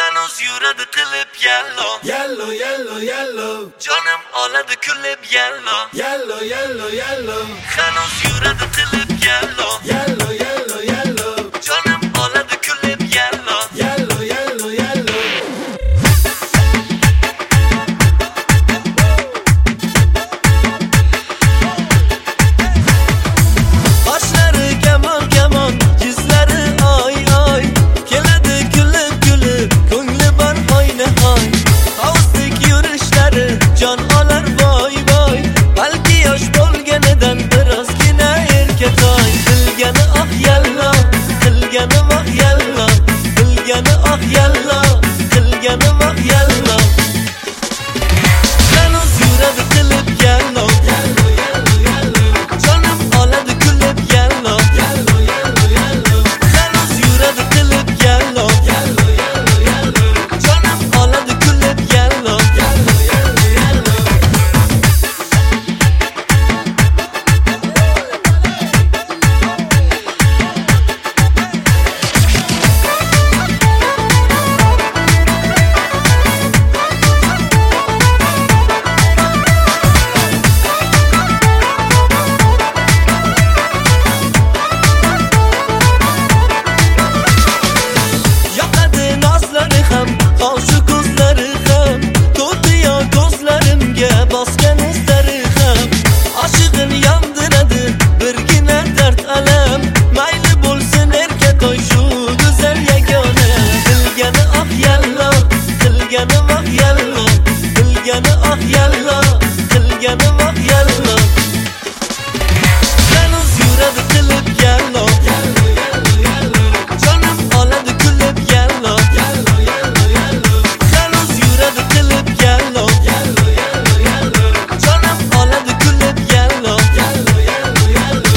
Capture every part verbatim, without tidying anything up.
Hanuz yuradi qilib yellow Yellow, yellow, yellow. Jonim oladi kulib yellow Yellow, yellow, yellow. Hanuz yuradi qilib yellow Yellow, yellow, yellow. Jonim oladi kulib yellow Yellow, yellow, yellow. Qoshlari kamon kamon, yuzlari oy oy, keladi kulib kulib, ko'ngli bor oyna oy. Hovuzlik yurishlari jon olar voy voy, balki yosh bo'lganidan birozgina erkatoy. Qilgani oh yallo, qilgani oh yallo, qilgani oh yallo, qilgani oh yallo. Hanuz yuradi qilib yallo Yellow, yellow, yellow. jonim oladi kulib yellow Yellow, yellow, yellow. Hanuz yuradi qilib yellow Yellow, yellow, yellow. jonim oladi kulib yellow Yellow, yellow, yellow. yoqadi nozlari ham, qoshi ko'zlari ham, to'tiyo ko'zlarimga bosgan izlari ham. Oshig'in yondiradi birgina dard alam, mayli bo'lsin erkatoy shu go'zal yagona. Qilgani oh yallo, qilgani oh yallo, qilgani oh yallo, qilgani oh yallo. Hanuz yuradi qilib yallo Yellow, yellow, yellow. jonim oladi kulib yellow Yellow, yellow, yellow. Hanuz yuradi qilib yellow Yellow, yellow, yellow. jonim oladi kulib yellow Yellow, yellow, yellow.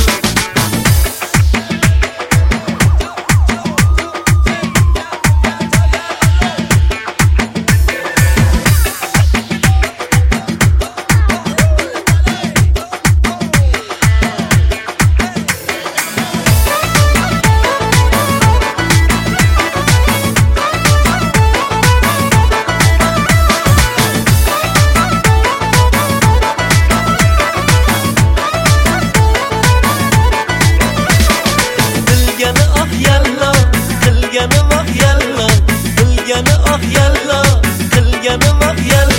Qilgani oh yallo, qilgani oh yallo, qilgani oh yallo, qilgani oh yallo.